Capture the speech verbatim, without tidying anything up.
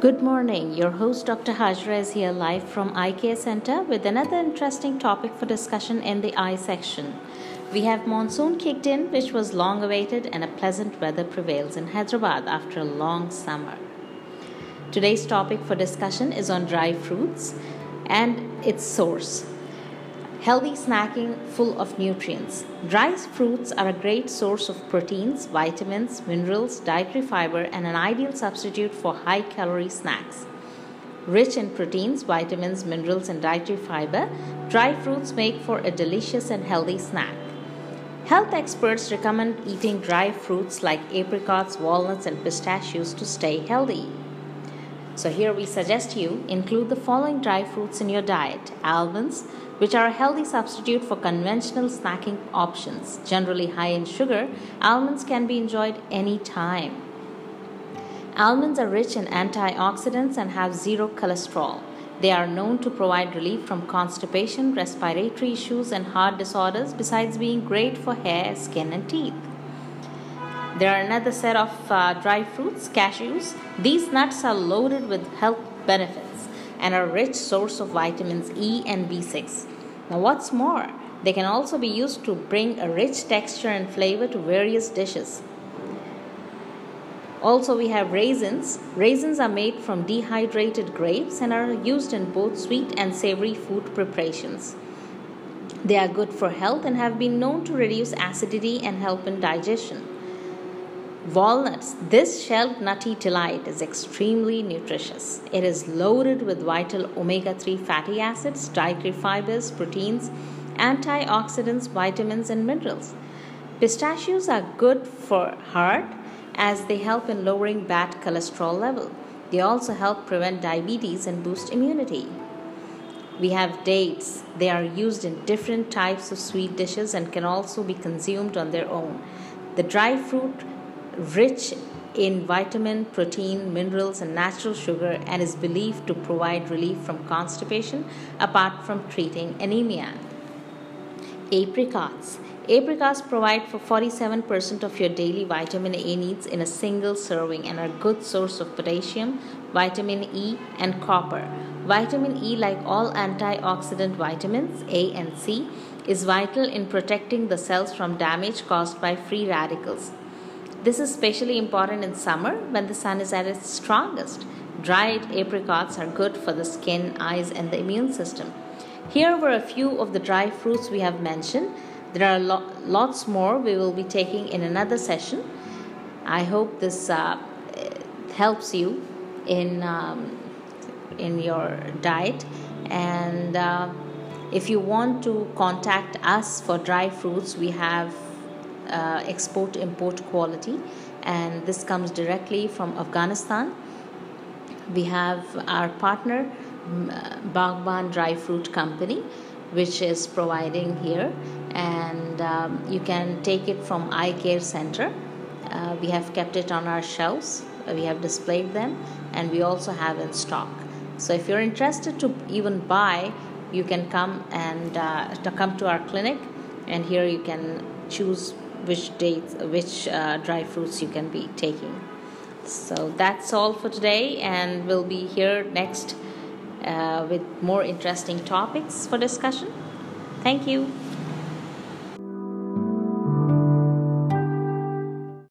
Good morning. Your host Doctor Hajra is here live from Eye Care Center with another interesting topic for discussion in the eye section. We have monsoon kicked in, which was long awaited, and a pleasant weather prevails in Hyderabad after a long summer. Today's topic for discussion is on dry fruits and its source. Healthy snacking full of nutrients. Dry fruits are a great source of proteins, vitamins, minerals, dietary fiber, and an ideal substitute for high calorie snacks. Rich in proteins, vitamins, minerals, and dietary fiber, dry fruits make for a delicious and healthy snack. Health experts recommend eating dry fruits like apricots, walnuts, and pistachios to stay healthy. So here we suggest you include the following dry fruits in your diet. Almonds, which are a healthy substitute for conventional snacking options. Generally high in sugar, almonds can be enjoyed any time. Almonds are rich in antioxidants and have zero cholesterol. They are known to provide relief from constipation, respiratory issues, and heart disorders, besides being great for hair, skin, and teeth. There are another set of uh, dry fruits, cashews. These nuts are loaded with health benefits and are a rich source of vitamins E and B six. Now what's more, they can also be used to bring a rich texture and flavor to various dishes. Also we have raisins. Raisins are made from dehydrated grapes and are used in both sweet and savory food preparations. They are good for health and have been known to reduce acidity and help in digestion. Walnuts. This shelled nutty delight is extremely nutritious. It is loaded with vital omega three fatty acids, dietary fibers, proteins, antioxidants, vitamins, and minerals. Pistachios are good for heart as they help in lowering bad cholesterol level. They also help prevent diabetes and boost immunity. We have dates. They are used in different types of sweet dishes and can also be consumed on their own. The dry fruit rich in vitamin, protein, minerals, and natural sugar, and is believed to provide relief from constipation apart from treating anemia. Apricots. Apricots provide for forty-seven percent of your daily vitamin A needs in a single serving and are a good source of potassium, vitamin E, and copper. Vitamin E, like all antioxidant vitamins A and C, is vital in protecting the cells from damage caused by free radicals. This is especially important in summer when the sun is at its strongest. Dried apricots are good for the skin, eyes, and the immune system. Here were a few of the dry fruits we have mentioned. There are lo- lots more we will be taking in another session. I hope this uh, helps you in, um, in your diet. And uh, if you want to contact us for dry fruits, we have Uh, export import quality, and this comes directly from Afghanistan. We have our partner Bagban Dry Fruit Company, which is providing here, and um, you can take it from Eye Care Center. Uh, we have kept it on our shelves. We have displayed them, and we also have in stock. So if you're interested to even buy, you can come and uh, to come to our clinic, and here you can choose which dates, which uh, dry fruits you can be taking. So that's all for today, and we'll be here next uh, with more interesting topics for discussion. Thank you.